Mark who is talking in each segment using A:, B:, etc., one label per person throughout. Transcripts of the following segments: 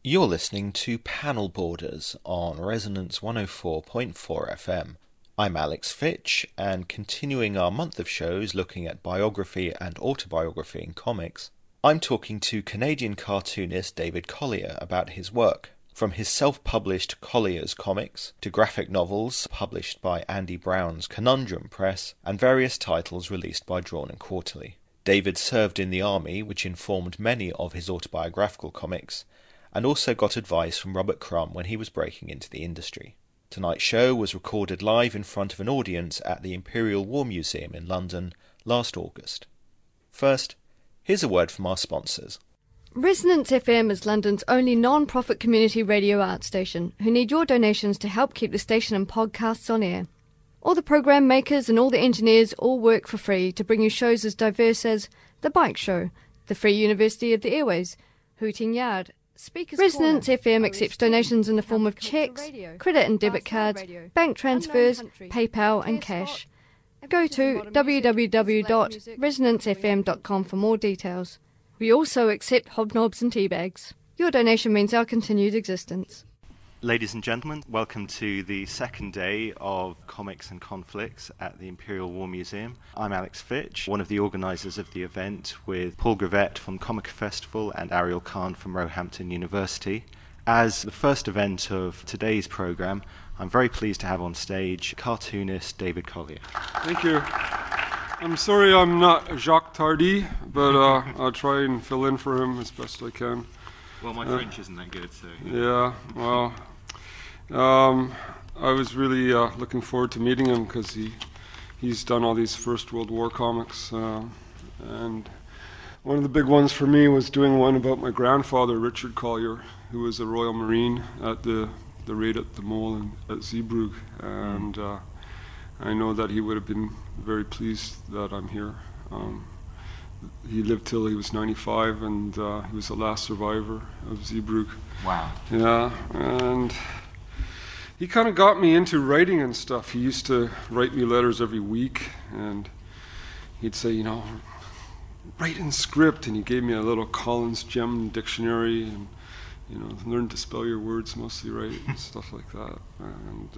A: You're listening to Panel Borders on Resonance 104.4 FM. I'm Alex Fitch, and continuing our month of shows looking at biography and autobiography in comics, I'm talking to Canadian cartoonist David Collier about his work. From his self-published Collier's comics to graphic novels published by Andy Brown's Conundrum Press and various titles released by Drawn and Quarterly. David served in the army, which informed many of his autobiographical comics, and also got advice from Robert Crumb when he was breaking into the industry. Tonight's show was recorded live in front of an audience at the Imperial War Museum in London last August. First, here's a word from our sponsors.
B: Resonance FM is London's only non-profit community radio art station who need your donations to help keep the station and podcasts on air. All the program makers and all the engineers all work for free to bring you shows as diverse as The Bike Show, The Free University of the Airways, Hooting Yard, Resonance FM accepts donations in the form of cheques, credit and debit cards, bank transfers, PayPal and cash. Go to www.resonancefm.com for more details. We also accept hobnobs and tea bags. Your donation means our continued existence.
A: Ladies and gentlemen, welcome to the second day of Comics and Conflicts at the Imperial War Museum. I'm Alex Fitch, one of the organisers of the event with Paul Gravett from Comic Festival and Ariel Khan from Roehampton University. As the first event of today's programme, I'm very pleased to have on stage cartoonist David Collier.
C: Thank you. I'm sorry I'm not Jacques Tardy, but I'll try and fill in for him as best I can.
A: Well, my French isn't that good, so...
C: Yeah, well, I was really looking forward to meeting him because he's done all these First World War comics. And one of the big ones for me was doing one about my grandfather, Richard Collier, who was a Royal Marine at the raid at the mole at Zeebrugge. And I know that he would have been very pleased that I'm here. He lived till he was 95, and he was the last survivor of Zeebrugge.
A: Wow.
C: Yeah, and he kind of got me into writing and stuff. He used to write me letters every week, and he'd say, write in script, and he gave me a little Collins Gem dictionary, and, learn to spell your words mostly right, and stuff like that. And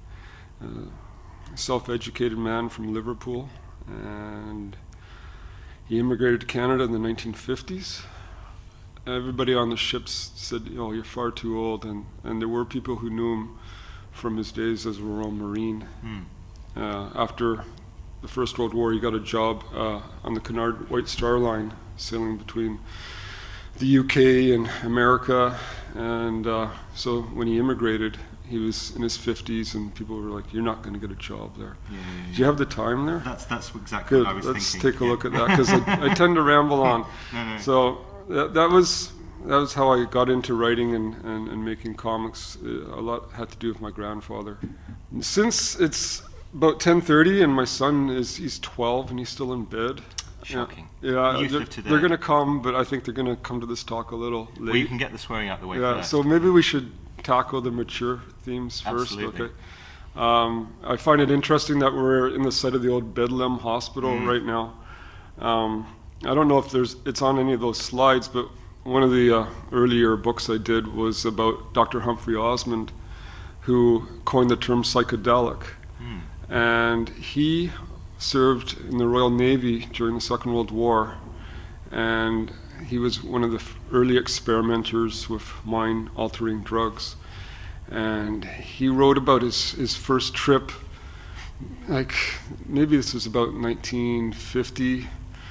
C: a self-educated man from Liverpool, and he immigrated to Canada in the 1950s. Everybody on the ships said, you're far too old, and there were people who knew him from his days as a Royal Marine. After the First World War, he got a job on the Cunard White Star Line, sailing between the UK and America, and so when he immigrated, he was in his 50s, and people were like, you're not going to get a job there. Yeah. Do you have the time there?
A: That's exactly
C: Good.
A: what I was
C: Let's
A: thinking.
C: Take a look at that, because I tend to ramble on.
A: No.
C: So that was how I got into writing and making comics. A lot had to do with my grandfather. Since it's about 10:30 and my son he's 12 and he's still in bed.
A: Shocking.
C: Yeah,
A: Today.
C: They're going to come, but I think they're going to come to this talk a little late.
A: Well, you can get the swearing out the way first.
C: So maybe we should tackle the mature themes first.
A: Absolutely.
C: Okay. I find it interesting that we're in the site of the old Bedlam Hospital right now. I don't know if it's on any of those slides, but one of the earlier books I did was about Dr. Humphrey Osmond, who coined the term psychedelic. And he served in the Royal Navy during the Second World War, and he was one of the early experimenters with mind-altering drugs. And he wrote about his first trip, like maybe this was about 1950.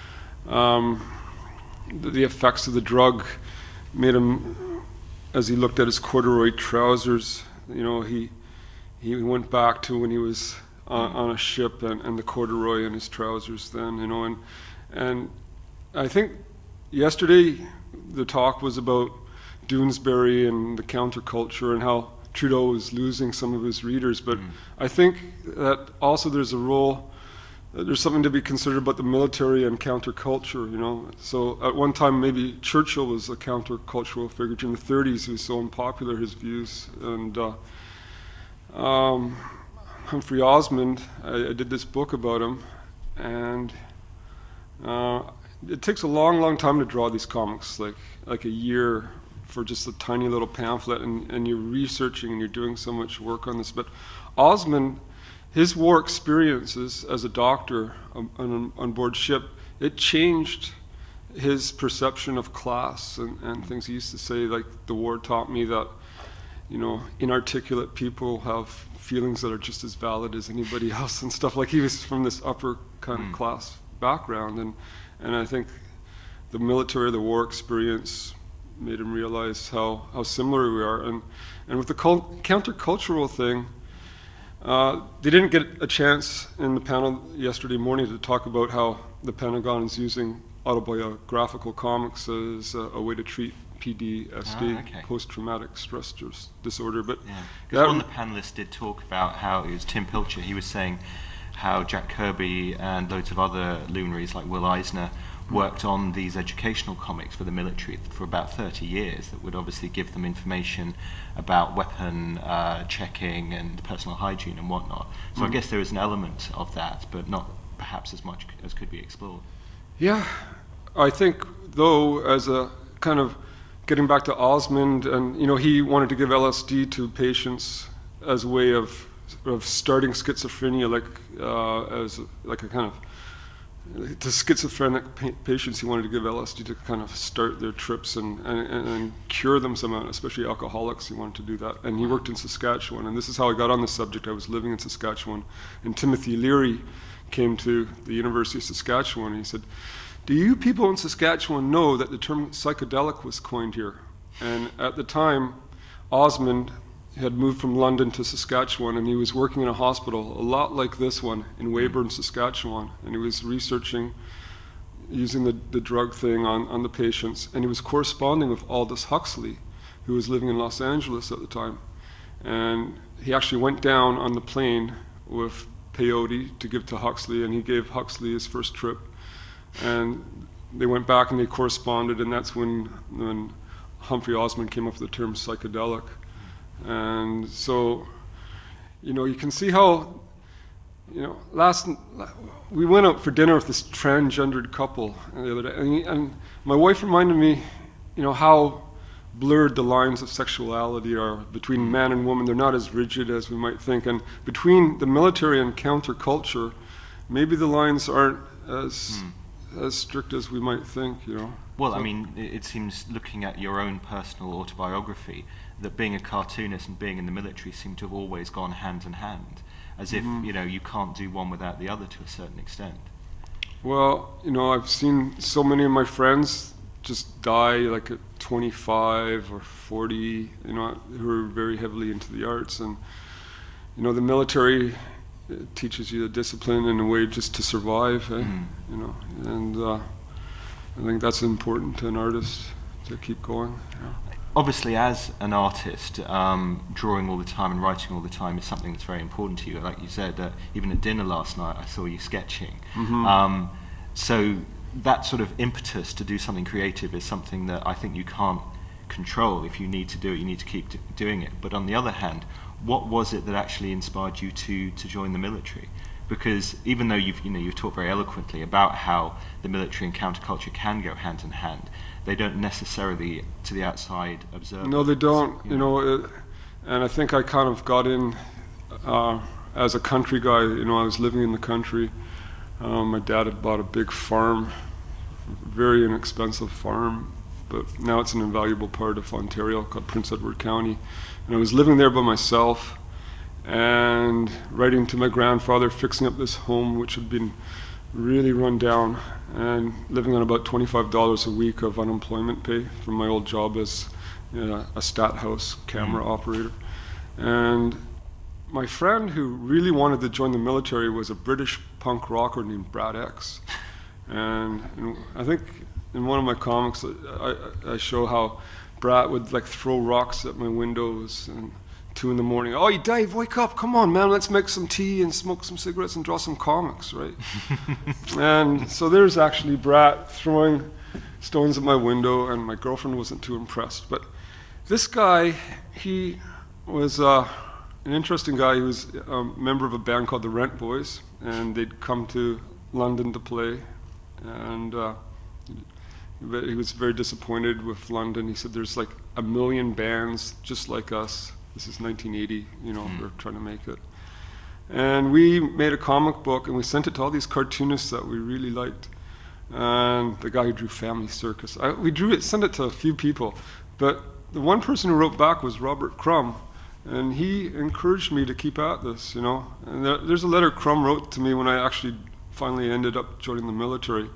C: The effects of the drug made him, as he looked at his corduroy trousers, he went back to when he was on a ship and the corduroy in his trousers then, and I think yesterday the talk was about Doonesbury and the counterculture and how Trudeau is losing some of his readers, but I think that also there's something to be considered about the military and counterculture, So at one time maybe Churchill was a countercultural figure. In the 30s he was so unpopular, his views, and Humphrey Osmond, I did this book about him, and it takes a long time to draw these comics, like a year for just a tiny little pamphlet, and you're researching and you're doing so much work on this. But Osmond, his war experiences as a doctor on board ship, it changed his perception of class and things. He used to say, like, the war taught me that, inarticulate people have feelings that are just as valid as anybody else and stuff. Like, he was from this upper kind of class background, and I think the military, the war experience made him realize how similar we are. And with the countercultural thing, they didn't get a chance in the panel yesterday morning to talk about how the Pentagon is using autobiographical comics as a way to treat PTSD, post-traumatic stress disorder. But
A: one of the panelists did talk about how, it was Tim Pilcher, he was saying how Jack Kirby and loads of other luminaries like Will Eisner worked on these educational comics for the military for about 30 years that would obviously give them information about weapon checking and personal hygiene and whatnot. So I guess there is an element of that, but not perhaps as much as could be explored.
C: Yeah, I think, though, as a kind of getting back to Osmond, and he wanted to give LSD to patients as a way of starting schizophrenia, as like a kind of, to schizophrenic patients, he wanted to give LSD to kind of start their trips and cure them somehow, especially alcoholics. He wanted to do that. And he worked in Saskatchewan, and this is how I got on the subject. I was living in Saskatchewan, and Timothy Leary came to the University of Saskatchewan, and he said, "Do you people in Saskatchewan know that the term psychedelic was coined here?" And at the time, Osmond had moved from London to Saskatchewan, and he was working in a hospital a lot like this one in Weyburn, Saskatchewan, and he was researching using the drug thing on the patients, and he was corresponding with Aldous Huxley, who was living in Los Angeles at the time. And he actually went down on the plane with peyote to give to Huxley, and he gave Huxley his first trip, and they went back and they corresponded, and that's when Humphrey Osmond came up with the term psychedelic. And so, you can see how, we went out for dinner with this transgendered couple the other day, and my wife reminded me, how blurred the lines of sexuality are between man and woman. They're not as rigid as we might think, and between the military and counterculture, maybe the lines aren't as strict as we might think,
A: Well, I mean, it seems, looking at your own personal autobiography, that being a cartoonist and being in the military seem to have always gone hand in hand, as if, you can't do one without the other to a certain extent.
C: Well, I've seen so many of my friends just die like at 25 or 40, who are very heavily into the arts. And, the military teaches you the discipline in a way just to survive, and I think that's important to an artist, to keep going.
A: Obviously, as an artist, drawing all the time and writing all the time is something that's very important to you. Like you said, even at dinner last night, I saw you sketching. So that sort of impetus to do something creative is something that I think you can't control. If you need to do it, you need to keep doing it. But on the other hand, what was it that actually inspired you to join the military? Because even though you've talked very eloquently about how the military and counterculture can go hand in hand, they don't necessarily, to the outside observer.
C: No, they don't. And I think I kind of got in as a country guy. I was living in the country. My dad had bought a big farm, very inexpensive farm, but now it's an invaluable part of Ontario called Prince Edward County. And I was living there by myself and writing to my grandfather, fixing up this home which had been really run down, and living on about $25 a week of unemployment pay from my old job as a stat house camera operator. And my friend who really wanted to join the military was a British punk rocker named Brad X. And I think in one of my comics I show how Brad would throw rocks at my windows and 2 a.m. "Oh, Dave, wake up, come on, man, let's make some tea and smoke some cigarettes and draw some comics," right? And so there's actually Brad throwing stones at my window, and my girlfriend wasn't too impressed. But this guy, he was an interesting guy. He was a member of a band called the Rent Boys, and they'd come to London to play, and but he was very disappointed with London. He said there's like 1 million bands just like us. This is 1980, we're trying to make it. And we made a comic book and we sent it to all these cartoonists that we really liked. And the guy who drew Family Circus, sent it to a few people, but the one person who wrote back was Robert Crumb, and he encouraged me to keep at this, And there's a letter Crumb wrote to me when I actually finally ended up joining the military.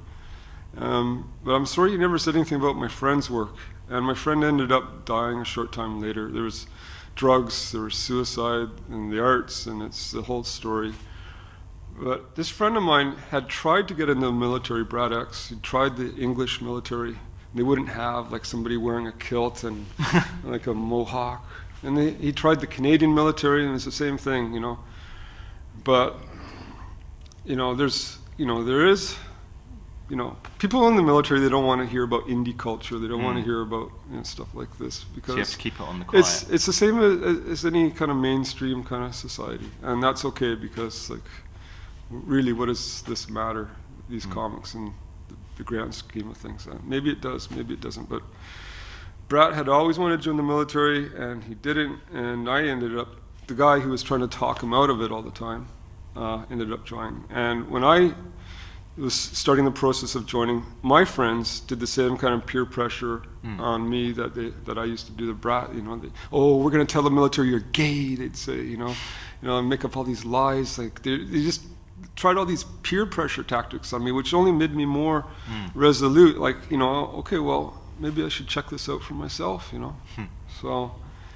C: But I'm sorry you never said anything about my friend's work. And my friend ended up dying a short time later. There was drugs, there was suicide in the arts, and it's the whole story. But this friend of mine had tried to get into the military, Brad X. He tried the English military. They wouldn't have like somebody wearing a kilt and like a mohawk. And he tried the Canadian military, and it's the same thing, But, there is, people in the military, they don't want to hear about indie culture. They don't want to hear about stuff like this, because
A: so you have to keep it on the quiet.
C: It's the same as any kind of mainstream kind of society, and that's okay, because like, really, what does this matter? These comics and the grand scheme of things. Maybe it does, maybe it doesn't. But Brat had always wanted to join the military, and he didn't. And I ended up, the guy who was trying to talk him out of it all the time, ended up joining. And when I was starting the process of joining, my friends did the same kind of peer pressure on me that I used to do the Brat. We're going to tell the military you're gay. They'd say, and make up all these lies. Like they just tried all these peer pressure tactics on me, which only made me more resolute. Like, okay, well, maybe I should check this out for myself. So.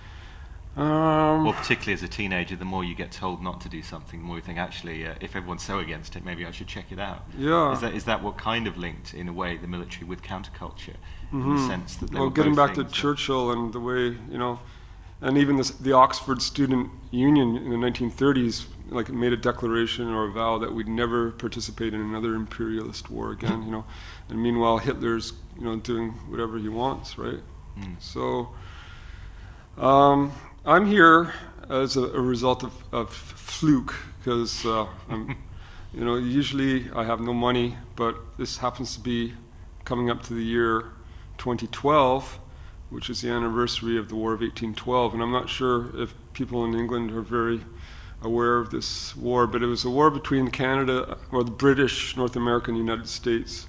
A: Well, particularly as a teenager, the more you get told not to do something, the more you think, actually, if everyone's so against it, maybe I should check it out.
C: Yeah.
A: Is that what kind of linked, in a way, the military with counterculture, in the sense that they were
C: getting
A: both
C: back to
A: things
C: Churchill and the way, and even the Oxford Student Union in the 1930s, like, made a declaration or a vow that we'd never participate in another imperialist war again, And meanwhile, Hitler's, doing whatever he wants, right? So, I'm here as a result of fluke, because usually I have no money, but this happens to be coming up to the year 2012, which is the anniversary of the War of 1812, and I'm not sure if people in England are very aware of this war, but it was a war between Canada, or the British, North America, and the United States.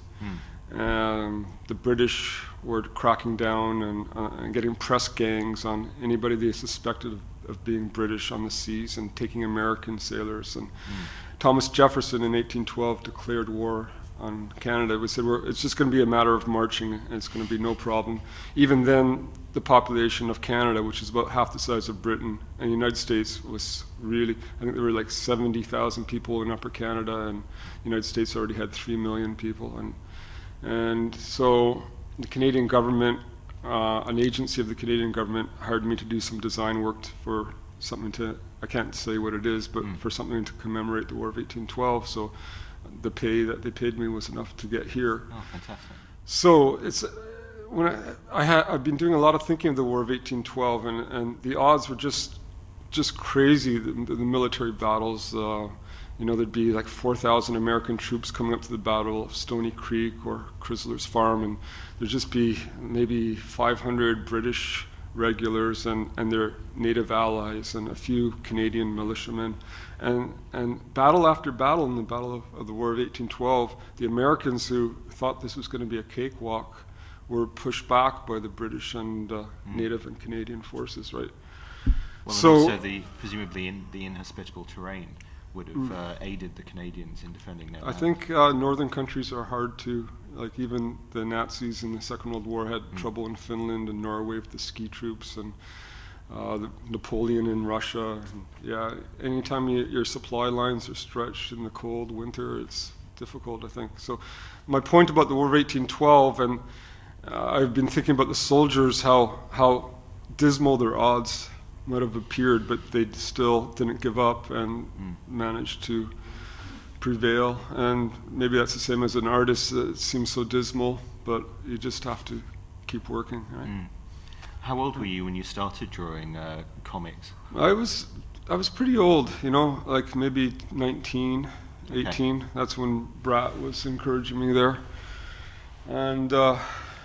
C: The British were cracking down and getting press gangs on anybody they suspected of being British on the seas, and taking American sailors. And Thomas Jefferson in 1812 declared war on Canada. We said, it's just going to be a matter of marching, and it's going to be no problem. Even then, the population of Canada, which is about half the size of Britain, and the United States was really, I think there were like 70,000 people in Upper Canada, and the United States already had 3 million people. And so the Canadian government, an agency of the Canadian government, hired me to do some design work for something I can't say what it is, but for something to commemorate the War of 1812. So the pay that they paid me was enough to get here.
A: Oh, fantastic.
C: So it's, I've been doing a lot of thinking of the War of 1812, and the odds were just crazy, the military battles. There'd be like 4,000 American troops coming up to the Battle of Stony Creek or Chrysler's Farm, and there'd just be maybe 500 British regulars and their native allies, and a few Canadian militiamen. And battle after battle, in the Battle of the War of 1812, the Americans, who thought this was going to be a cakewalk, were pushed back by the British and native and Canadian forces, right?
A: Well, so, and also presumably the inhospitable terrain would have aided the Canadians in defending their land.
C: I think northern countries are hard to, like, even the Nazis in the Second World War had trouble in Finland and Norway with the ski troops, and Napoleon in Russia. And, anytime your supply lines are stretched in the cold winter, it's difficult, I think. So my point about the War of 1812, and I've been thinking about the soldiers, how dismal their odds might have appeared, but they still didn't give up and managed to prevail. And maybe that's the same as an artist. It seems so dismal, but you just have to keep working, right?
A: How old were you when you started drawing comics?
C: I was pretty old, like maybe 19, 18. Okay. That's when Brat was encouraging me there. And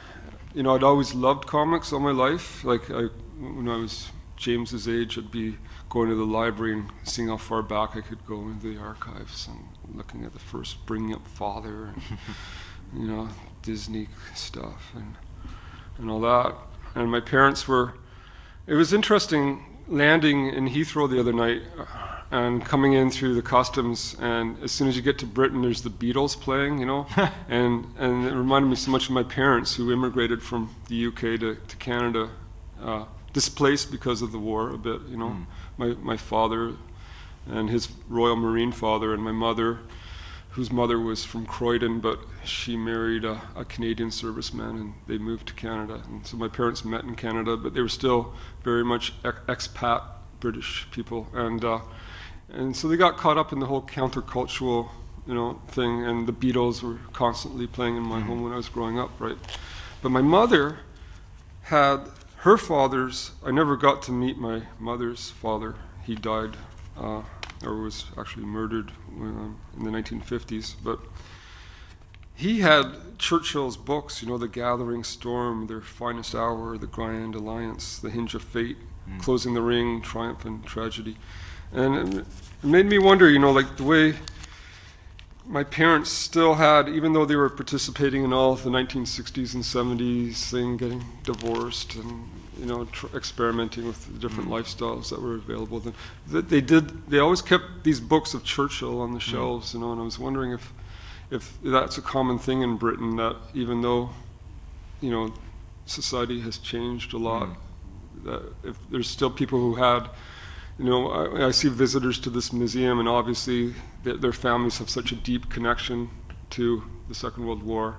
C: I'd always loved comics all my life. Like when I was James's age, I'd be going to the library and seeing how far back I could go into the archives and looking at the first Bringing Up Father and Disney stuff and all that. And my parents it was interesting landing in Heathrow the other night and coming in through the customs, and as soon as you get to Britain, there's the Beatles playing, and it reminded me so much of my parents who immigrated from the UK to Canada, displaced because of the war a bit, My father and his Royal Marine father, and my mother, whose mother was from Croydon, but she married a Canadian serviceman, and they moved to Canada. And so my parents met in Canada, but they were still very much expat British people, and so they got caught up in the whole countercultural, thing, and the Beatles were constantly playing in my home when I was growing up, right? But my mother had her father's. I never got to meet my mother's father. He died, or was actually murdered in the 1950s. But he had Churchill's books, The Gathering Storm, Their Finest Hour, The Grand Alliance, The Hinge of Fate, Closing the Ring, Triumph and Tragedy. And it made me wonder, like the way my parents still had, even though they were participating in all the 1960s and 70s thing, getting divorced and, experimenting with the different lifestyles that were available. They always kept these books of Churchill on the shelves, and I was wondering if that's a common thing in Britain, that even though, society has changed a lot, that if there's still people who had, I see visitors to this museum, and obviously their families have such a deep connection to the Second World War.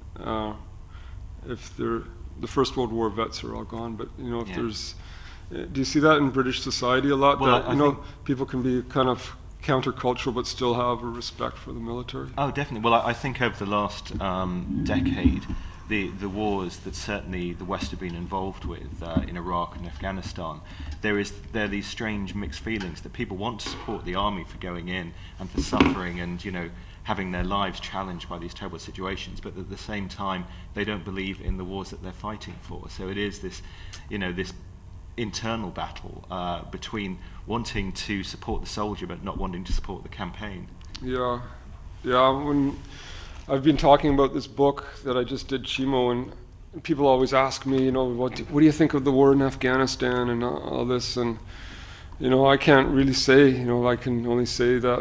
C: The First World War vets are all gone, but if there's, do you see that in British society a lot?
A: Well,
C: that people can be kind of countercultural but still have a respect for the military.
A: Oh, definitely. Well, I think over the last decade, the wars that certainly the West have been involved with in Iraq and Afghanistan, there are these strange mixed feelings that people want to support the army for going in and for suffering and having their lives challenged by these terrible situations, but at the same time they don't believe in the wars that they're fighting for. So it is this, this internal battle between wanting to support the soldier but not wanting to support the campaign.
C: Yeah. When I've been talking about this book that I just did, Chimo, and people always ask me, what do you think of the war in Afghanistan and all this? And I can't really say. I can only say that,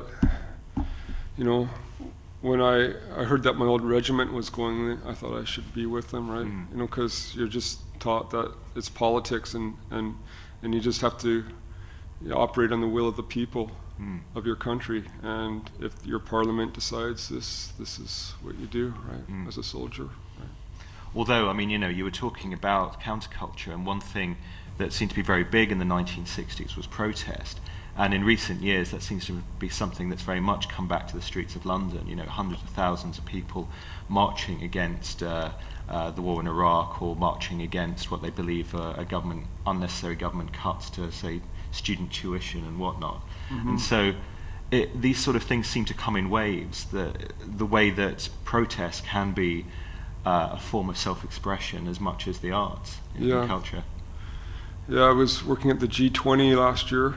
C: when I heard that my old regiment was going, I thought I should be with them, right? Because you're just taught that it's politics, and you just have to operate on the will of the people of your country. And if your parliament decides this is what you do, right, as a soldier. Right?
A: Although, you were talking about counterculture, and one thing that seemed to be very big in the 1960s was protest. And in recent years, that seems to be something that's very much come back to the streets of London. Hundreds of thousands of people marching against the war in Iraq, or marching against what they believe are unnecessary government cuts to, say, student tuition and whatnot. And so these sort of things seem to come in waves. The way that protest can be a form of self-expression as much as the arts in culture.
C: Yeah, I was working at the G20 last year.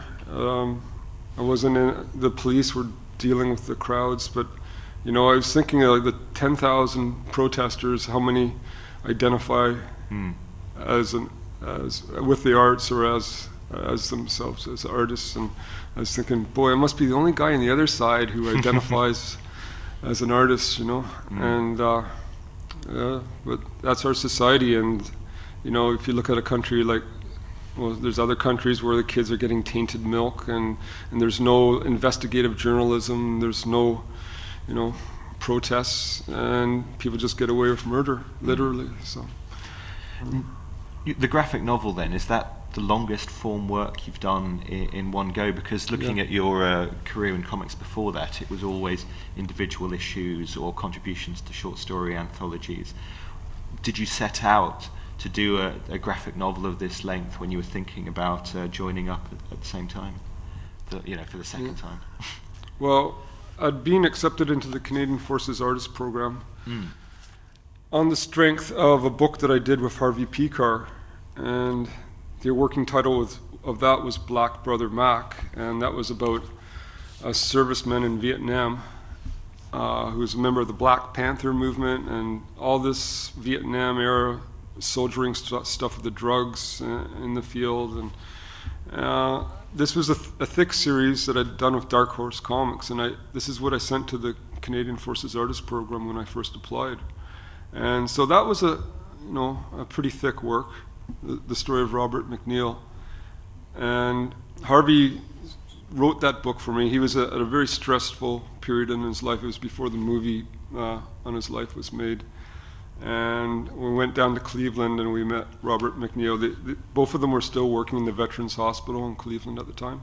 C: I wasn't in, the police were dealing with the crowds, but I was thinking of the 10,000 protesters, how many identify as with the arts or as themselves as artists, and I was thinking, boy, I must be the only guy on the other side who identifies as an artist, and but that's our society. And if you look at a country like, well, there's other countries where the kids are getting tainted milk, and there's no investigative journalism, there's no, protests, and people just get away with murder, literally. So,
A: the graphic novel, then, is that the longest form work you've done in one go? Because looking at your career in comics before that, it was always individual issues or contributions to short story anthologies. Did you set out to do a graphic novel of this length when you were thinking about joining up at the same time, for the second time?
C: Well, I'd been accepted into the Canadian Forces Artist Program, on the strength of a book that I did with Harvey Pekar, and the working title of that was Black Brother Mac, and that was about a serviceman in Vietnam who was a member of the Black Panther movement and all this Vietnam era soldiering stuff with the drugs in the field. And this was a thick series that I'd done with Dark Horse Comics, and this is what I sent to the Canadian Forces Artist Program when I first applied. And so that was a pretty thick work, the story of Robert McNeil. And Harvey wrote that book for me. He was at a very stressful period in his life. It was before the movie on his life was made. And we went down to Cleveland and we met Robert McNeil. Both of them were still working in the Veterans Hospital in Cleveland at the time.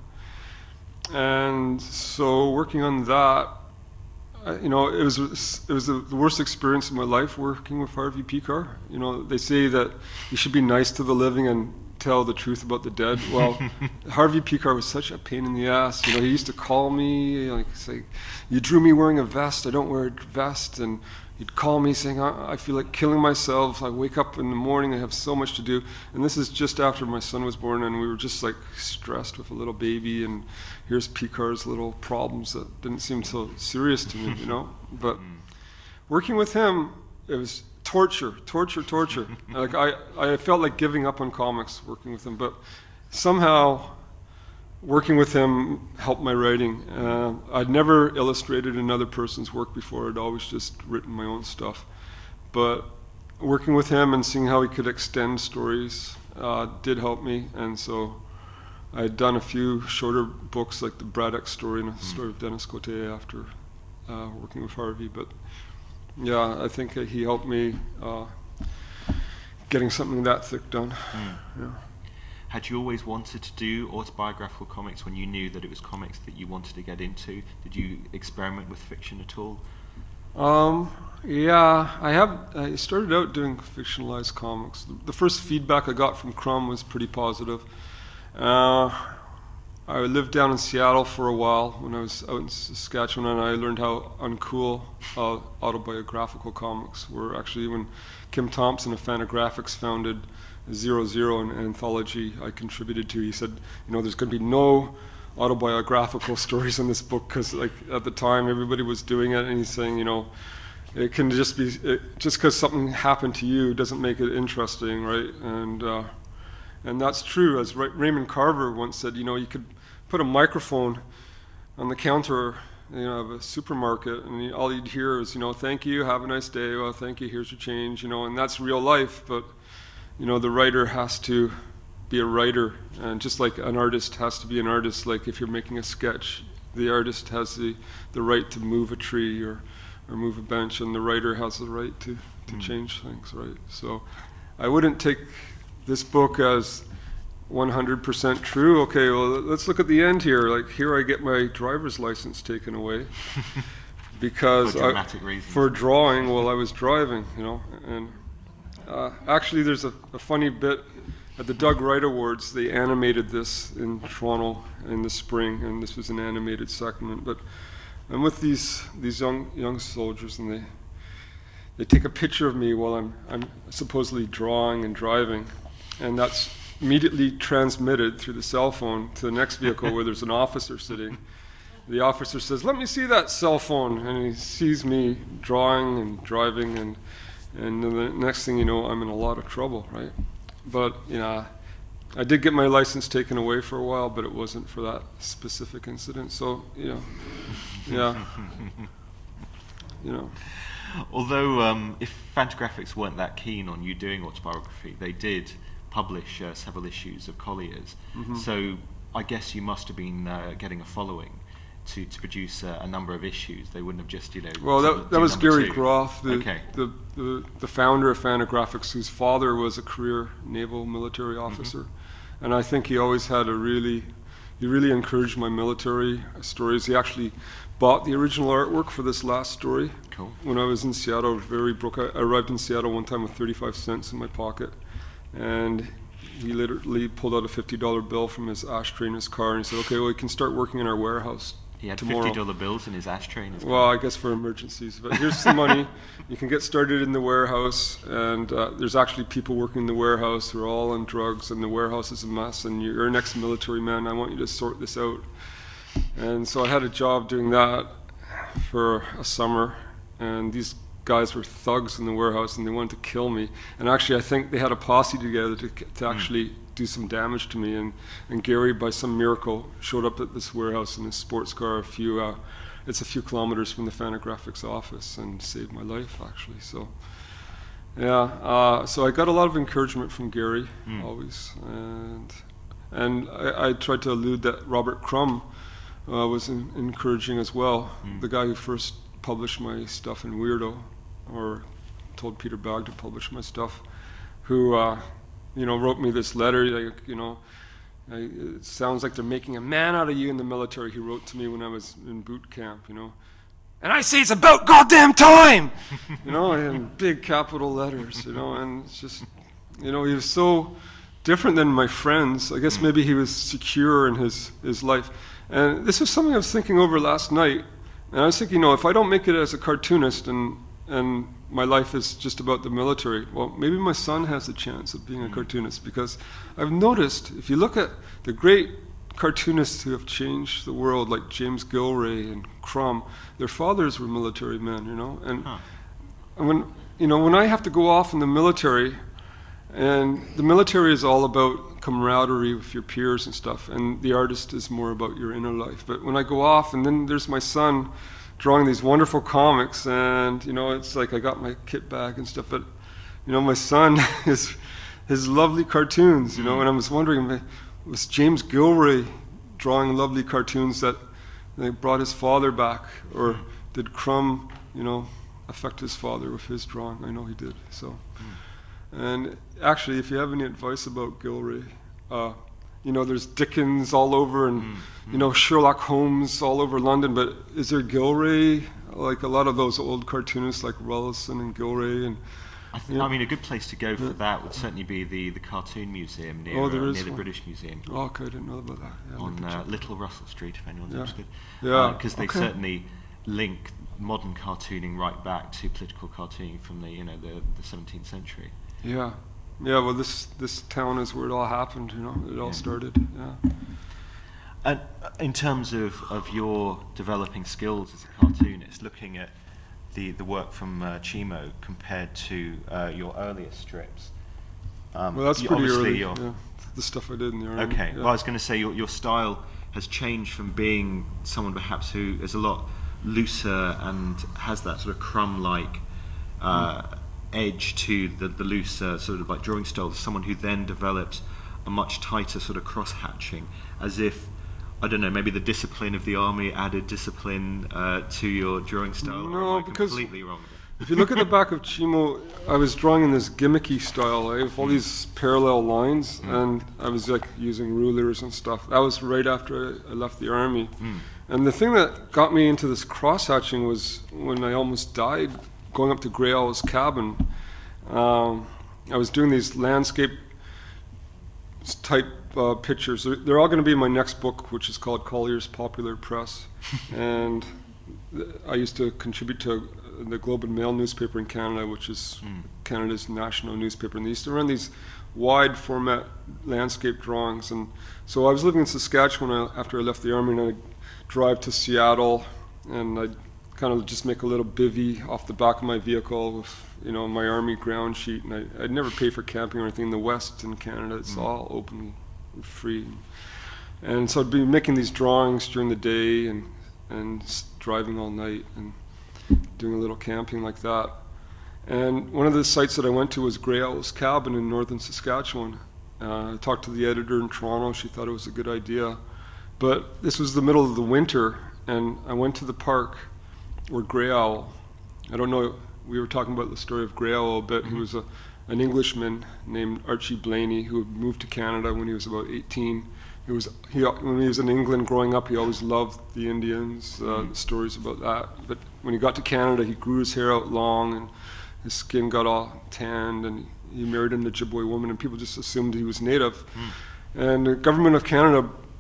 C: And so working on that, it was the worst experience of my life working with Harvey Pekar. They say that you should be nice to the living and tell the truth about the dead. Well, Harvey Pekar was such a pain in the ass. He used to call me, say, "You drew me wearing a vest. I don't wear a vest." And he'd call me saying, I feel like killing myself. I wake up in the morning, I have so much to do. And this is just after my son was born, and we were just like stressed with a little baby, and here's Pekar's little problems that didn't seem so serious to me, But working with him, it was torture. Like I felt like giving up on comics working with him, but somehow working with him helped my writing. I'd never illustrated another person's work before. I'd always just written my own stuff. But working with him and seeing how he could extend stories did help me. And so I'd done a few shorter books like the Braddock story and a story of Dennis Cote after working with Harvey. But yeah, I think he helped me getting something that thick done. Yeah.
A: Had you always wanted to do autobiographical comics when you knew that it was comics that you wanted to get into? Did you experiment with fiction at all?
C: Yeah, I started out doing fictionalized comics. The first feedback I got from Crumb was pretty positive. I lived down in Seattle for a while when I was out in Saskatchewan, and I learned how uncool autobiographical comics were. Actually, when Kim Thompson of Fantagraphics founded 00, an anthology I contributed to, he said, there's going to be no autobiographical stories in this book, because at the time everybody was doing it, and he's saying, it can just be, just because something happened to you doesn't make it interesting, right? And that's true. As Raymond Carver once said, you could put a microphone on the counter of a supermarket, and all you'd hear is, "Thank you, have a nice day, well, thank you, here's your change," and that's real life. But the writer has to be a writer, and just like an artist has to be an artist. Like if you're making a sketch, the artist has the right to move a tree or move a bench, and the writer has the right to change things, right? So I wouldn't take this book as 100% true. Okay, well, let's look at the end here. Like, here I get my driver's license taken away because
A: for dramatic reasons.
C: For drawing while I was driving, And actually, there's a funny bit at the Doug Wright Awards. They animated this in Toronto in the spring, and this was an animated segment. But I'm with these young soldiers, and they take a picture of me while I'm supposedly drawing and driving, and that's immediately transmitted through the cell phone to the next vehicle where there's an officer sitting. The officer says, "Let me see that cell phone," and he sees me drawing and driving, and the next thing you know, I'm in a lot of trouble, right? But I did get my license taken away for a while, but it wasn't for that specific incident. So yeah.
A: Although if Fantagraphics weren't that keen on you doing autobiography, they did publish several issues of Collier's. So I guess you must have been getting a following to produce a number of issues. They wouldn't have just Well,
C: that was Gary Groth, the founder of Fantagraphics, whose father was a career naval military officer, and I think he always had he really encouraged my military stories. He actually bought the original artwork for this last story.
A: Cool.
C: When I was in Seattle, very broke. I arrived in Seattle one time with 35 cents in my pocket, and he literally pulled out a $50 bill from his ashtray in his car, and he said, "Okay, well, you can start working in our warehouse
A: He had
C: tomorrow.
A: $50 bills in his ashtray. In his
C: Well, I guess for emergencies. But here's some money. You can get started in the warehouse, and there's actually people working in the warehouse who are all on drugs, and the warehouse is a mess, and you're an ex-military man. I want you to sort this out. And so I had a job doing that for a summer, and these guys were thugs in the warehouse, and they wanted to kill me. And actually, I think they had a posse together to actually do some damage to me. And Gary, by some miracle, showed up at this warehouse in his sports car it's a few kilometers from the Fantagraphics office, and saved my life, actually. So, yeah. So I got a lot of encouragement from Gary, always. And I tried to allude that Robert Crumb was encouraging as well. The guy who first published my stuff in Weirdo, or told Peter Bagg to publish my stuff, who wrote me this letter. It sounds like they're making a man out of you in the military. He wrote to me when I was in boot camp, and I say it's about goddamn time, in big capital letters, and it's just, he was so different than my friends. I guess maybe he was secure in his life. And this was something I was thinking over last night. And I was thinking, if I don't make it as a cartoonist and my life is just about the military, well, maybe my son has a chance of being a cartoonist, because I've noticed, if you look at the great cartoonists who have changed the world, like James Gilray and Crumb, their fathers were military men, and when I have to go off in the military, and the military is all about camaraderie with your peers and stuff, and the artist is more about your inner life. But when I go off, and then there's my son drawing these wonderful comics, and it's like I got my kit bag and stuff, but my son his lovely cartoons, and I was wondering, was James Gilray drawing lovely cartoons that brought his father back, or did Crumb affect his father with his drawing? I know he did. So and actually, if you have any advice about Gilray, there's Dickens all over, and Sherlock Holmes all over London, but is there Gilray, like a lot of those old cartoonists like Rullison and Gilray? And
A: I mean, a good place to go for that would certainly be the Cartoon Museum near the British Museum.
C: Oh, okay, I didn't know about that. Yeah,
A: on Little Russell Street, if anyone's interested.
C: Yeah,
A: because they certainly link modern cartooning right back to political cartooning from the 17th century.
C: Yeah. Yeah, well, this town is where it all happened, it all started, yeah.
A: And in terms of your developing skills as a cartoonist, looking at the work from Chimo compared to your earlier strips.
C: Well, that's pretty early, the stuff I did in the army.
A: Okay,
C: yeah.
A: well, I was going to say your style has changed from being someone perhaps who is a lot looser and has that sort of Crumb-like edge to the looser sort of like drawing style, to someone who then developed a much tighter sort of cross-hatching, as if, I don't know, maybe the discipline of the army added discipline to your drawing style.
C: No, because
A: completely wrong.
C: If you look at the back of Chimo, I was drawing in this gimmicky style. I have all these parallel lines, and I was like using rulers and stuff. That was right after I left the army. And the thing that got me into this cross-hatching was when I almost died going up to Grey Owl's cabin. I was doing these landscape type pictures. They're all going to be in my next book, which is called Collier's Popular Press. And I used to contribute to the Globe and Mail newspaper in Canada, which is Canada's national newspaper. And they used to run these wide format landscape drawings. And so I was living in Saskatchewan after I left the army, and I'd drive to Seattle, and I'd kind of just make a little bivvy off the back of my vehicle with my army ground sheet, and I'd never pay for camping or anything. In the West in Canada, it's all open and free. And so I'd be making these drawings during the day and driving all night and doing a little camping like that. And one of the sites that I went to was Grey Owl's cabin in northern Saskatchewan. I talked to the editor in Toronto. She thought it was a good idea. But this was the middle of the winter, and I went to the park where Grey Owl, I don't know, we were talking about the story of Grey Owl a bit. He was an Englishman named Archie Blaney who had moved to Canada when he was about 18. When he was in England growing up, he always loved the Indians, stories about that. But when he got to Canada, he grew his hair out long, and his skin got all tanned, and he married an Ojibwe woman, and people just assumed he was native. And the government of Canada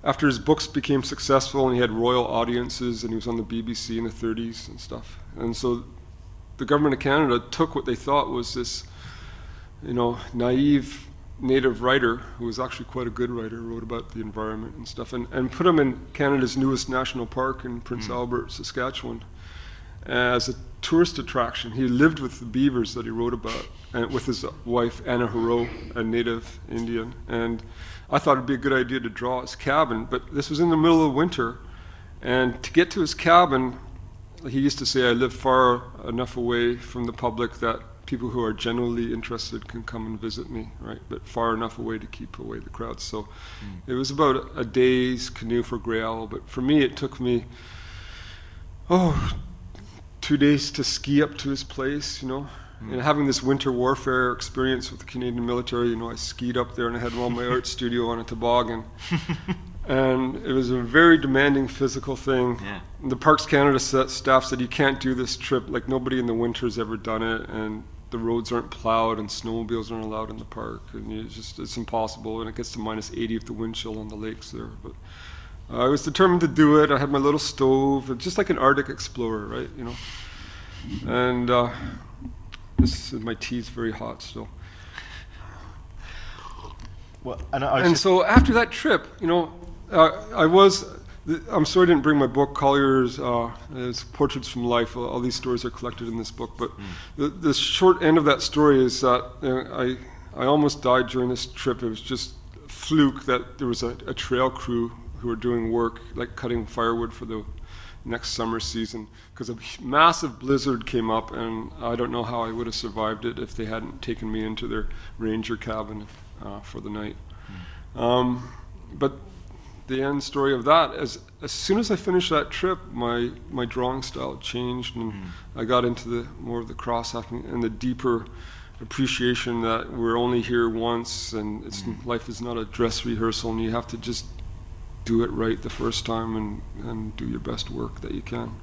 C: after his books became successful and he had royal audiences and he was on the BBC in the 30s and stuff. And so the government of Canada took what they thought was this, naive native writer, who was actually quite a good writer, wrote about the environment and stuff, and put him in Canada's newest national park in Prince Albert, Saskatchewan, as a tourist attraction. He lived with the beavers that he wrote about, and with his wife, Anna Hero, a native Indian. And I thought it'd be a good idea to draw his cabin, but this was in the middle of winter, and to get to his cabin, he used to say, I live far enough away from the public that people who are genuinely interested can come and visit me, right? But far enough away to keep away the crowds. So it was about a day's canoe for Grey Owl, but for me it took me, 2 days to ski up to his place, And having this winter warfare experience with the Canadian military, I skied up there and I had my art studio on a toboggan. And it was a very demanding physical thing.
A: Yeah.
C: The Parks Canada staff said, you can't do this trip, like nobody in the winter has ever done it, and the roads aren't plowed and snowmobiles aren't allowed in the park, and it's impossible, and it gets to minus 80 with the wind chill on the lakes there. But I was determined to do it. I had my little stove, just like an Arctic explorer, right? And my tea's very hot still.
A: Well,
C: so after that trip, I'm sorry I didn't bring my book, Collier's it's Portraits from Life. All these stories are collected in this book. But the short end of that story is that I almost died during this trip. It was just a fluke that there was a trail crew who were doing work, like cutting firewood for the next summer season, because a massive blizzard came up, and I don't know how I would have survived it if they hadn't taken me into their ranger cabin for the night. But the end story of that is, as soon as I finished that trip, my drawing style changed, and I got into more of the cross-hatching and the deeper appreciation that we're only here once, and life is not a dress rehearsal, and you have to just do it right the first time and do your best work that you can.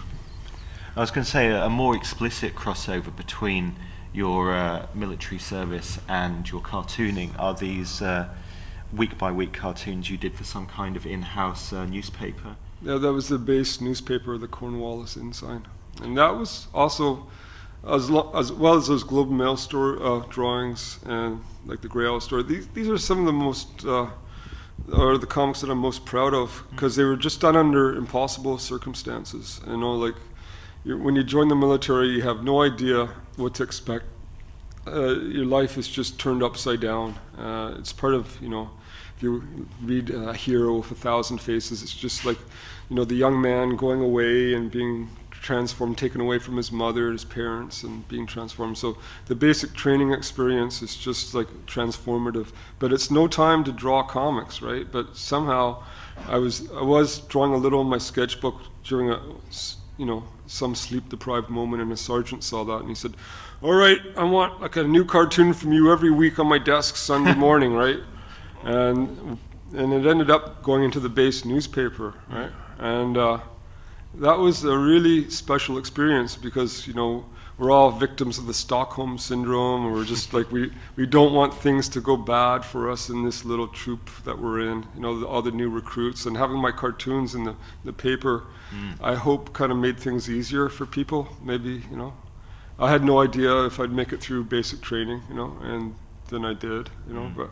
A: I was going to say a more explicit crossover between your military service and your cartooning are these week-by-week cartoons you did for some kind of in-house newspaper.
C: Yeah, that was the base newspaper, the Cornwallis Ensign. And that was also, as well as those Globe and Mail drawings and like the Grey Owl story, these are some of the most, or the comics that I'm most proud of, because they were just done under impossible circumstances. When you join the military, you have no idea what to expect. Your life is just turned upside down. It's part of, if you read A Hero with 1,000 Faces, it's just like, the young man going away and being transformed, taken away from his mother, his parents, and being transformed. So the basic training experience is just like transformative. But it's no time to draw comics, right? But somehow I was drawing a little in my sketchbook during some sleep-deprived moment, and a sergeant saw that, and he said, all right, I want like a new cartoon from you every week on my desk Sunday morning, right? And it ended up going into the base newspaper, right? And that was a really special experience, because we're all victims of the Stockholm syndrome, and we're just like we don't want things to go bad for us in this little troop that we're in, all the new recruits. And having my cartoons in the paper, I hope kind of made things easier for people. Maybe I had no idea if I'd make it through basic training, and then I did, but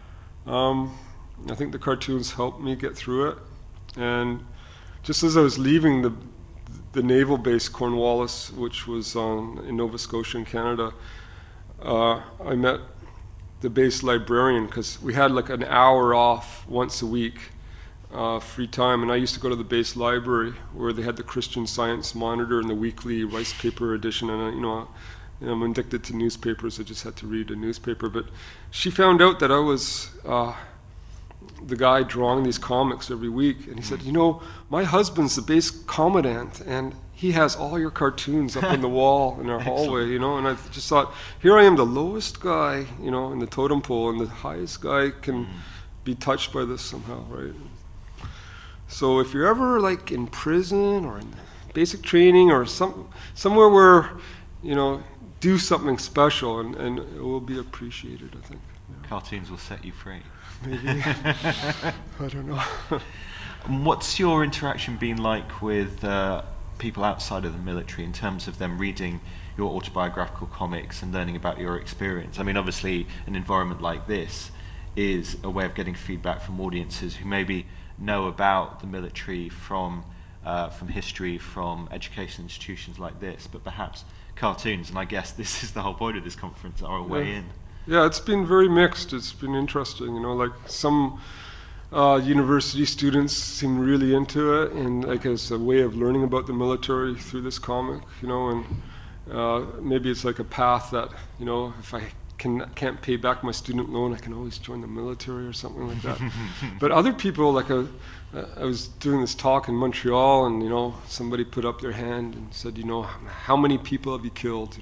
C: I think the cartoons helped me get through it. And just as I was leaving the naval base Cornwallis, which was in Nova Scotia in Canada, I met the base librarian, because we had like an hour off once a week, free time, and I used to go to the base library where they had the Christian Science Monitor and the weekly rice paper edition, and I'm addicted to newspapers. I just had to read a newspaper. But she found out that I was the guy drawing these comics every week, and he said, my husband's the base commandant, and he has all your cartoons up on the wall in our hallway, and I just thought, here I am, the lowest guy, in the totem pole, and the highest guy can be touched by this somehow, right? So if you're ever like in prison or in basic training or somewhere where, do something special, and it will be appreciated, I think. Yeah.
A: Cartoons will set you free.
C: Maybe. I don't know.
A: And what's your interaction been like with people outside of the military in terms of them reading your autobiographical comics and learning about your experience? I mean, obviously, an environment like this is a way of getting feedback from audiences who maybe know about the military from history, from education institutions like this, but perhaps cartoons, and I guess this is the whole point of this conference, are a way in.
C: Yeah, it's been very mixed. It's been interesting, like some university students seem really into it, and like as a way of learning about the military through this comic, and maybe it's like a path that, if I can't pay back my student loan, I can always join the military or something like that. But other people, like I was doing this talk in Montreal, and somebody put up their hand and said, how many people have you killed,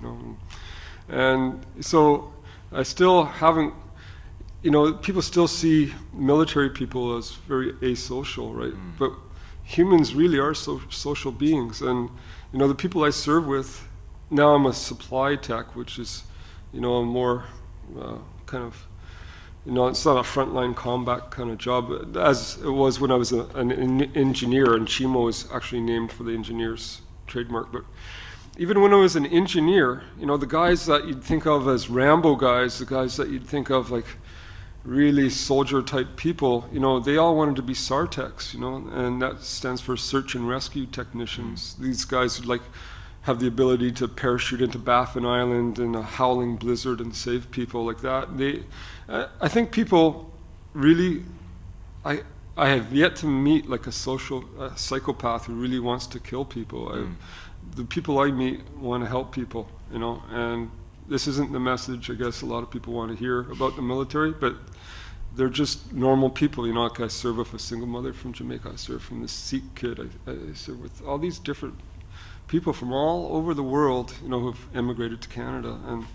C: and so I still haven't, people still see military people as very asocial, right? But humans really are social beings, and the people I serve with, now I'm a supply tech, which is a more kind of, it's not a frontline combat kind of job, as it was when I was an engineer, and Chimo was actually named for the engineer's trademark. But even when I was an engineer, the guys that you'd think of as Rambo guys, the guys that you'd think of like really soldier-type people, they all wanted to be SARTECs, and that stands for Search and Rescue Technicians. These guys would have the ability to parachute into Baffin Island in a howling blizzard and save people like that. I think people really, I have yet to meet like a psychopath who really wants to kill people. The people I meet want to help people, and this isn't the message I guess a lot of people want to hear about the military, but they're just normal people, like I serve with a single mother from Jamaica, I serve from this Sikh kid, I serve with all these different people from all over the world, who've immigrated to Canada, and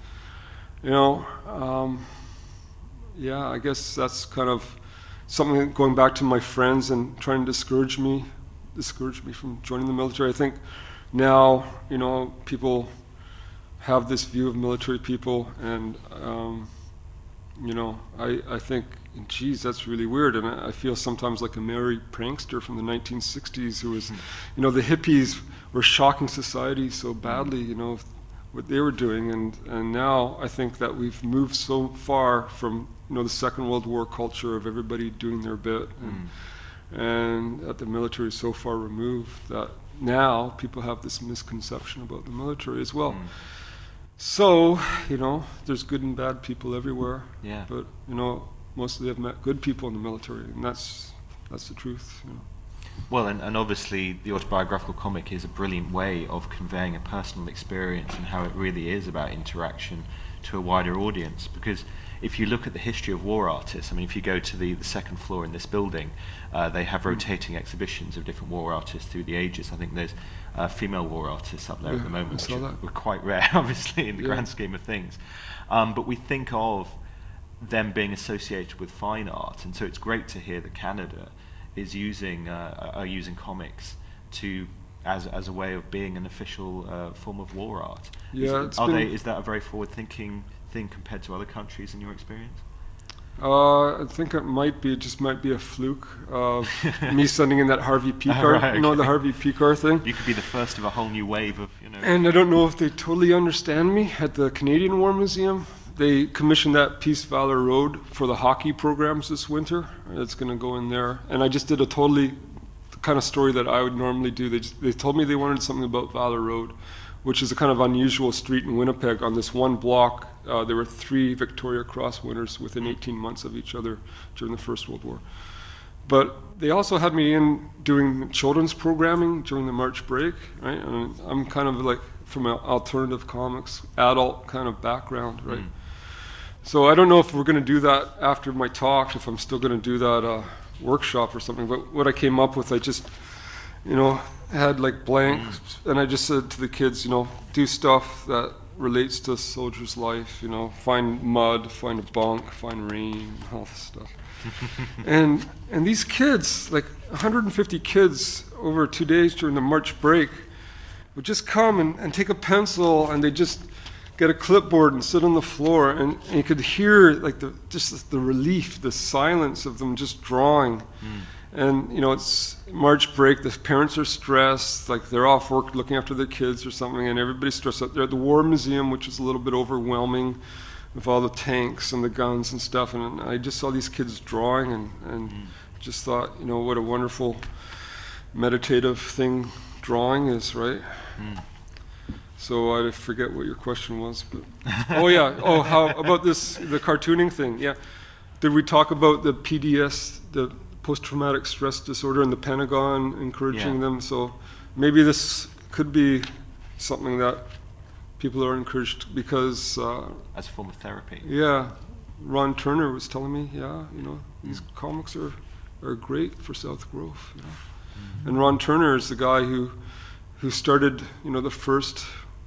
C: yeah, I guess that's kind of something going back to my friends and trying to discourage me from joining the military. I think now, people have this view of military people, and I think, geez, that's really weird, and I feel sometimes like a merry prankster from the 1960s who was, the hippies were shocking society so badly, what they were doing, and now I think that we've moved so far from, the Second World War culture of everybody doing their bit, and that the military is so far removed that now people have this misconception about the military as well. So, there's good and bad people everywhere.
A: Yeah.
C: But, mostly I've met good people in the military, and that's the truth.
A: Well, and obviously the autobiographical comic is a brilliant way of conveying a personal experience and how it really is about interaction to a wider audience. Because if you look at the history of war artists, I mean, if you go to the second floor in this building, they have rotating exhibitions of different war artists through the ages. I think there's female war artists up there at the moment, which are quite rare, obviously, in the grand scheme of things. But we think of them being associated with fine art, and so it's great to hear that Canada is using comics as a way of being an official form of war art.
C: Yeah,
A: is that a very forward-thinking thing compared to other countries in your experience?
C: I think it just might be a fluke of me sending in that Harvey Pekar,
A: right, okay.
C: The Harvey Pekar thing.
A: You could be the first of a whole new wave of,
C: And I don't know if they totally understand me. At the Canadian War Museum, they commissioned that Peace Valor Road for the hockey programs this winter. It's going to go in there. And I just did a totally kind of story that I would normally do. They told me they wanted something about Valor Road, which is a kind of unusual street in Winnipeg. On this one block, there were 3 Victoria Cross winners within 18 months of each other during the First World War. But they also had me in doing children's programming during the March break, right? And I'm kind of like from an alternative comics, adult kind of background, right? So I don't know if we're going to do that after my talk, if I'm still going to do that workshop or something. But what I came up with, I just, had like blanks, and I just said to the kids, do stuff that relates to a soldier's life, find mud, find a bunk, find rain, all this stuff. and these kids, like 150 kids over 2 days during the March break, would just come and take a pencil, and they just get a clipboard and sit on the floor, and you could hear like just the relief, the silence of them just drawing. And it's March break, the parents are stressed, like they're off work looking after their kids or something, and everybody's stressed out. They're at the War Museum, which is a little bit overwhelming with all the tanks and the guns and stuff, and I just saw these kids drawing and just thought, what a wonderful meditative thing drawing is, right? So I forget what your question was, but how about the cartooning thing? Yeah, did we talk about the PDS, the post-traumatic stress disorder, and the Pentagon encouraging them? So maybe this could be something that people are encouraged, because
A: as a form of therapy.
C: Yeah, Ron Turner was telling me, these comics are great for self-growth. And Ron Turner is the guy who started, the first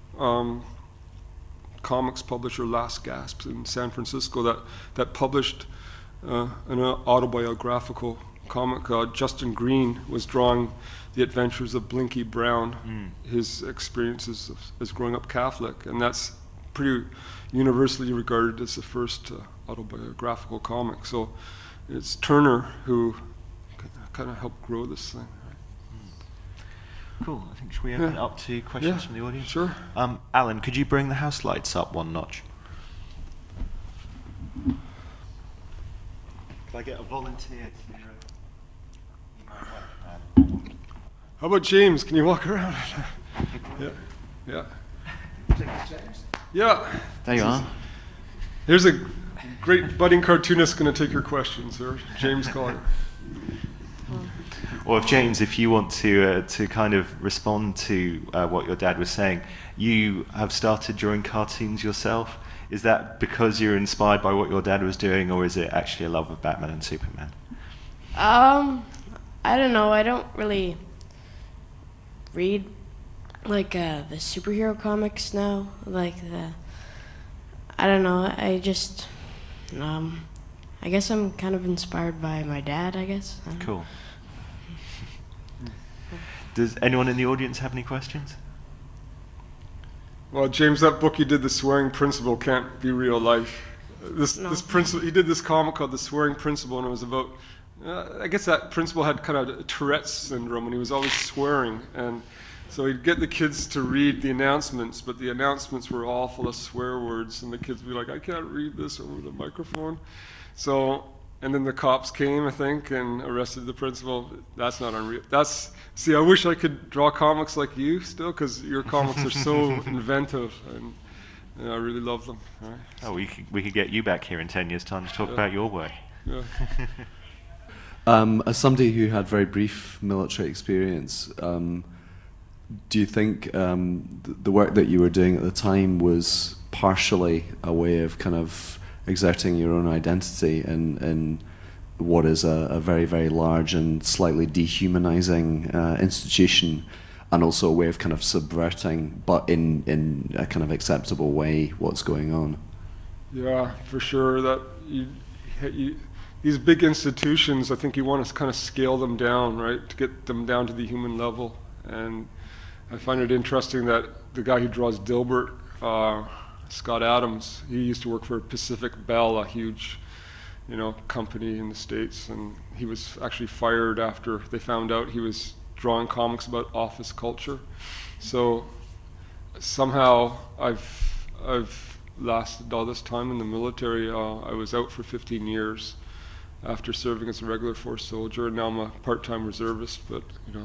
C: comics publisher, Last Gasp, in San Francisco, that published an autobiographical comic. Justin Green was drawing the adventures of Blinky Brown, his experiences as growing up Catholic, and that's pretty universally regarded as the first autobiographical comic. So it's Turner who kind of helped grow this thing.
A: Cool. I think should we open it up to questions from the audience?
C: Sure.
A: Alan, could you bring the house lights up one notch? Can I get a volunteer to...
C: How about James? Can you walk around? Yeah. Yeah.
D: There you are.
C: Here's a great budding cartoonist going to take your questions, sir. James Collier.
A: Or if you want to kind of respond to what your dad was saying, you have started drawing cartoons yourself. Is that because you're inspired by what your dad was doing, or is it actually a love of Batman and Superman?
E: I don't know. I don't really read like the superhero comics now. I don't know. I just I guess I'm kind of inspired by my dad, I guess.
A: Cool. Does anyone in the audience have any questions?
C: Well, James, that book you did, The Swearing Principle, can't be real life. This principle, he did this comic called The Swearing Principle, and it was about, I guess that principle had kind of Tourette's syndrome, and he was always swearing. And so he'd get the kids to read the announcements, but the announcements were all full of swear words, and the kids would be like, I can't read this over the microphone. So, and then the cops came, I think, and arrested the principal. That's not unreal. See, I wish I could draw comics like you still, because your comics are so inventive, and I really love them. Right?
A: Oh, we could get you back here in 10 years' time to talk about your work.
C: Yeah.
D: As somebody who had very brief military experience, do you think the work that you were doing at the time was partially a way of kind of exerting your own identity in what is a very, very large and slightly dehumanizing institution, and also a way of kind of subverting, but in a kind of acceptable way, what's going on?
C: Yeah, for sure. That these big institutions, I think you want to kind of scale them down, right, to get them down to the human level. And I find it interesting that the guy who draws Dilbert, Scott Adams, he used to work for Pacific Bell, a huge, company in the States, and he was actually fired after they found out he was drawing comics about office culture. So somehow I've lasted all this time in the military. I was out for 15 years after serving as a regular force soldier, and now I'm a part-time reservist. But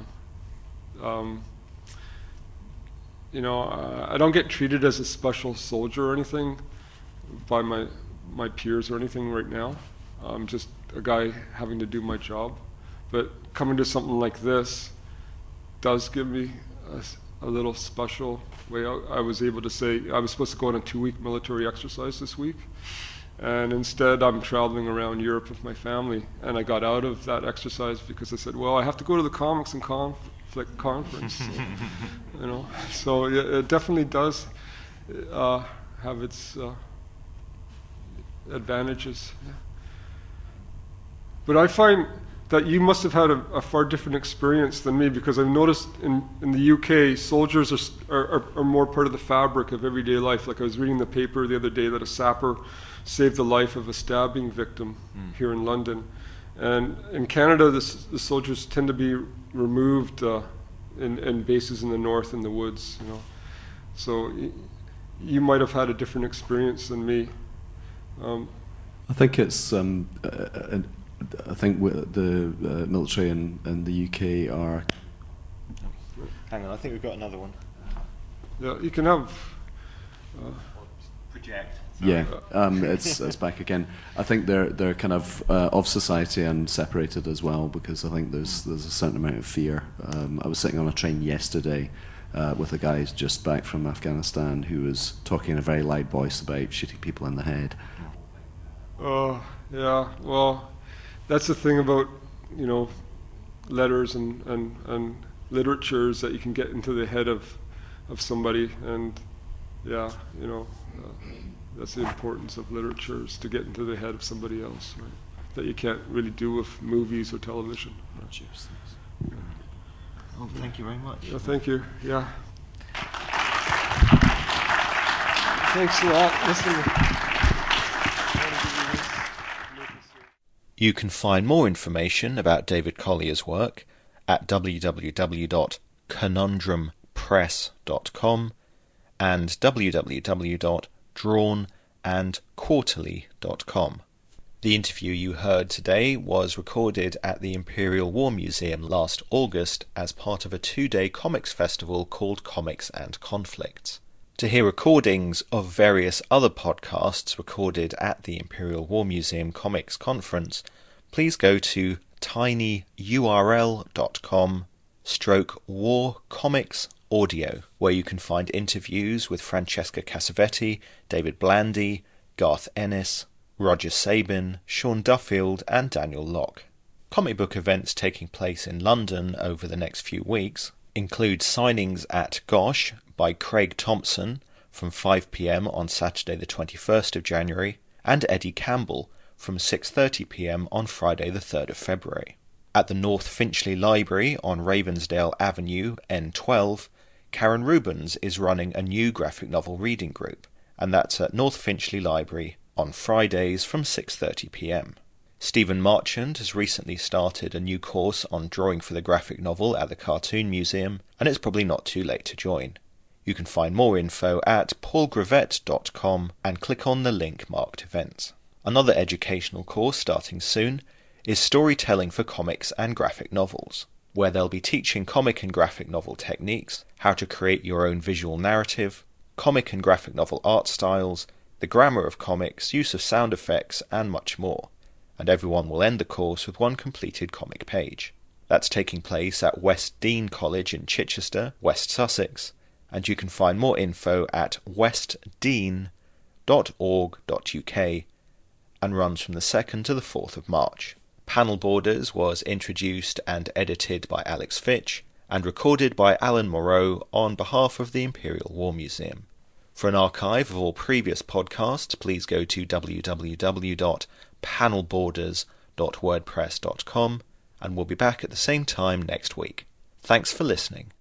C: I don't get treated as a special soldier or anything by my peers or anything right now. I'm just a guy having to do my job. But coming to something like this does give me a little special way out. I was able to say, I was supposed to go on a 2-week military exercise this week, and instead I'm traveling around Europe with my family, and I got out of that exercise because I said, well, I have to go to the Comics and Conflict Conference. So yeah, it definitely does have its advantages. Yeah. But I find that you must have had a far different experience than me, because I've noticed in the UK, soldiers are more part of the fabric of everyday life. Like I was reading the paper the other day that a sapper saved the life of a stabbing victim here in London. And in Canada, the soldiers tend to be removed in bases in the north in the woods, you know. So you might have had a different experience than me.
D: I think it's. I think the military in the UK are.
A: Hang on, I think we've got another one.
C: Yeah, you can have.
A: Project.
D: Yeah, it's back again. I think they're kind of society and separated as well, because I think there's a certain amount of fear. I was sitting on a train yesterday with a guy just back from Afghanistan who was talking in a very loud voice about shooting people in the head.
C: Oh, yeah. Well, that's the thing about, you know, letters and literature, is that you can get into the head of somebody, and yeah, you know. That's the importance of literature, is to get into the head of somebody else, right? That you can't really do with movies or television. Right?
A: Cheers. Yeah. Oh, thank you very much.
C: Yeah, thank you. Yeah. Thanks a lot.
A: You can find more information about David Collier's work at www.conundrumpress.com and www.drawnandquarterly.com. The interview you heard today was recorded at the Imperial War Museum last August as part of a 2-day comics festival called Comics and Conflicts. To hear recordings of various other podcasts recorded at the Imperial War Museum Comics Conference, please go to tinyurl.com/warcomicsaudio, where you can find interviews with Francesca Cassavetti, David Blandy, Garth Ennis, Roger Sabin, Sean Duffield and Daniel Locke. Comic book events taking place in London over the next few weeks include signings at Gosh by Craig Thompson from 5 p.m. on Saturday the 21st of January, and Eddie Campbell from 6:30 p.m. on Friday the 3rd of February. At the North Finchley Library on Ravensdale Avenue, N12, Karen Rubens is running a new graphic novel reading group, and that's at North Finchley Library on Fridays from 6:30 p.m. Stephen Marchand has recently started a new course on drawing for the graphic novel at the Cartoon Museum, and it's probably not too late to join. You can find more info at paulgravett.com and click on the link marked events. Another educational course starting soon is Storytelling for Comics and Graphic Novels, where they'll be teaching comic and graphic novel techniques, how to create your own visual narrative, comic and graphic novel art styles, the grammar of comics, use of sound effects, and much more. And everyone will end the course with one completed comic page. That's taking place at West Dean College in Chichester, West Sussex, and you can find more info at westdean.org.uk and runs from the 2nd to the 4th of March. Panel Borders was introduced and edited by Alex Fitch and recorded by Alan Moreau on behalf of the Imperial War Museum. For an archive of all previous podcasts, please go to www.panelborders.wordpress.com, and we'll be back at the same time next week. Thanks for listening.